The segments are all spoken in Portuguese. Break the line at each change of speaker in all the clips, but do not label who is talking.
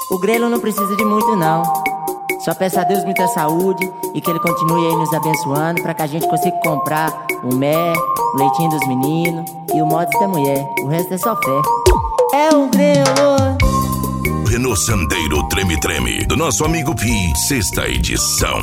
O Grelo não precisa de muito não. Só peço a Deus muita saúde e que Ele continue aí nos abençoando pra que a gente consiga comprar o mé, o leitinho dos meninos e o mods da mulher. O resto é só fé. É o Grelo.
Renault Sandero Treme Treme, do nosso amigo Pi, 6ª edição.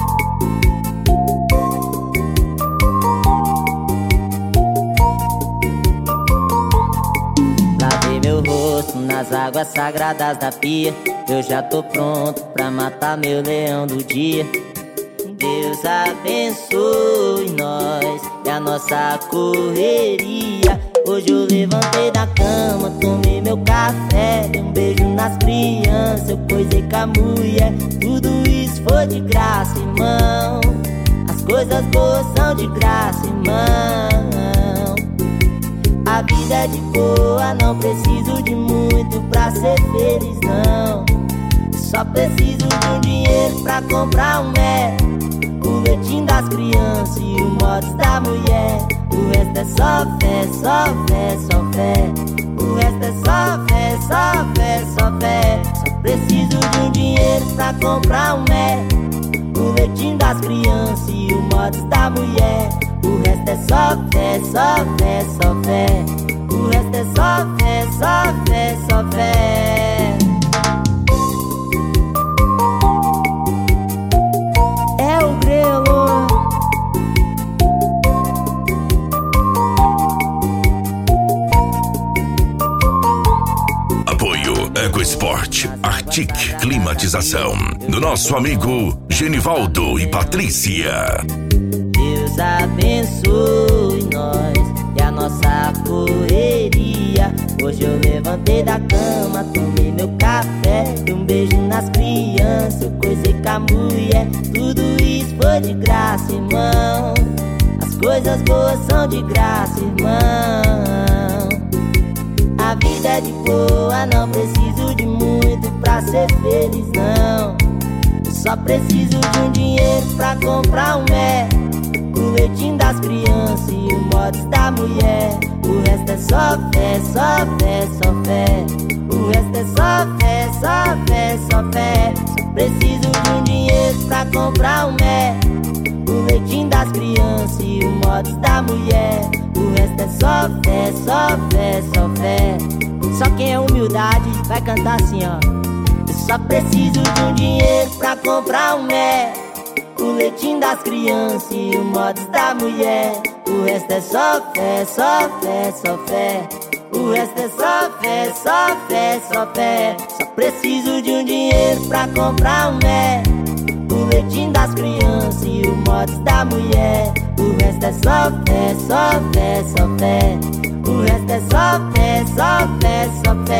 Lavei meu rosto nas águas sagradas da pia. Eu já tô pronto pra matar meu leão do dia. Deus abençoe nós e a nossa correria. Hoje eu levantei da cama, tomei meu café, dei um beijo nas crianças, eu coisei com a mulher. Tudo isso foi de graça, irmão. As coisas boas são de graça, irmão. A vida é de boa, não preciso de muito pra ser feliz, não. Só preciso de um dinheiro pra comprar um mé, o leitinho das crianças e o mods da mulher. O resto é só fé, só fé, só fé. O resto é só fé, só fé, só fé. Só preciso de um dinheiro pra comprar um mé, o leitinho das crianças e o mods da mulher. O resto é só fé, só fé, só fé. O resto é só fé, só fé, só fé. É o Grelo.
Apoio EcoSport, Arctic Climatização, do nosso amigo Genivaldo e Patrícia.
Deus abençoe nós e a nossa correria. Hoje eu levantei da cama, tomei meu café, dei um beijo nas crianças, eu coisei com a mulher. Tudo isso foi de graça, irmão. As coisas boas são de graça, irmão. A vida é de boa, não preciso de muito pra ser feliz, não. Só preciso de um dinheiro pra comprar um mé, o leitinho das crianças e o mods da mulher. O resto é só fé, só fé, só fé. O resto é só fé, só fé, só fé. Só preciso de um dinheiro pra comprar um mé, o leitinho das crianças e o mods da mulher. O resto é só fé, só fé, só fé. Só quem é humildade vai cantar assim, ó. Eu só preciso de um dinheiro pra comprar um mé, o leitinho das crianças e o mods da mulher. O resto é só fé, só fé, só fé. O resto é só fé, só fé, só fé. Só preciso de um dinheiro pra comprar um mé, o leitinho das crianças e o mods da mulher. O resto é só fé, só fé, só fé. O resto é só fé, só fé, só fé.